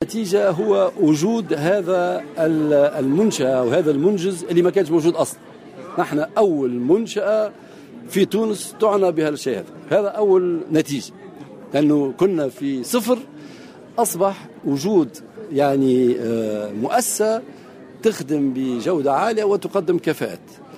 النتيجة هو وجود هذا المنشأة وهذا المنجز اللي ما كانش موجود أصلا. نحن أول منشأة في تونس تعنى بها الشيء هذا أول نتيجة، لأنه كنا في صفر، أصبح وجود يعني مؤسسة تخدم بجودة عالية وتقدم كفاءات.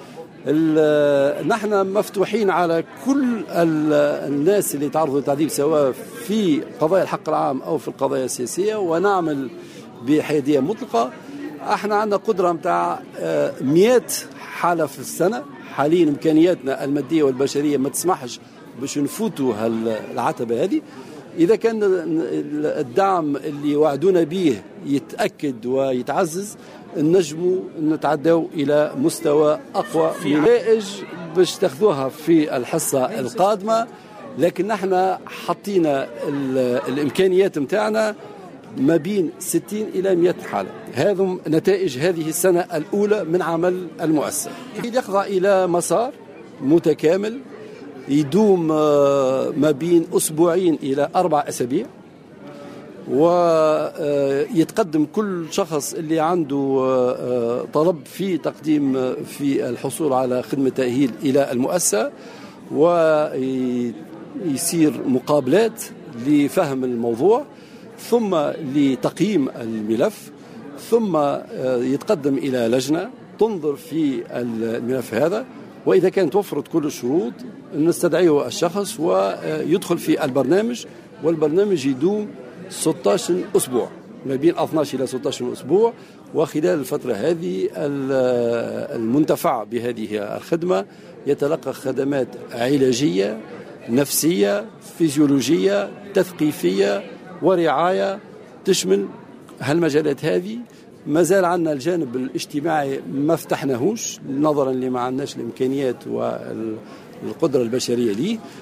نحن مفتوحين على كل الناس اللي تعرضوا للتعذيب، سواء في قضايا الحق العام أو في القضايا السياسية، ونعمل بحيادية مطلقة. احنا عندنا قدرة متاع 100 حالة في السنة. حاليا إمكانياتنا المادية والبشرية ما تسمحش باش نفوتوا العتبة هذه. إذا كان الدعم اللي وعدونا به يتأكد ويتعزز، نجموا نتعدوا إلى مستوى أقوى في نتائج باش تاخذوها في الحصة القادمة. لكن نحن حطينا الإمكانيات متاعنا ما بين 60 إلى 100 حالة. هذه نتائج هذه السنة الأولى من عمل المؤسسة. يخضع إلى مسار متكامل يدوم ما بين أسبوعين إلى 4 أسابيع، ويتقدم كل شخص اللي عنده طلب في تقديم في الحصول على خدمة تأهيل إلى المؤسسة، ويصير مقابلات لفهم الموضوع، ثم لتقييم الملف، ثم يتقدم إلى لجنة تنظر في الملف هذا، وإذا كانت توفرت كل الشروط نستدعيه الشخص ويدخل في البرنامج. والبرنامج يدوم 16 أسبوع، ما بين 12 إلى 16 أسبوع. وخلال الفترة هذه المنتفع بهذه الخدمة يتلقى خدمات علاجية، نفسية، فيزيولوجية، تثقيفية، ورعاية تشمل هالمجالات هذه. ما زال عندنا الجانب الاجتماعي ما فتحناهوش نظرا لما عندناش الإمكانيات والقدرة البشرية ليه.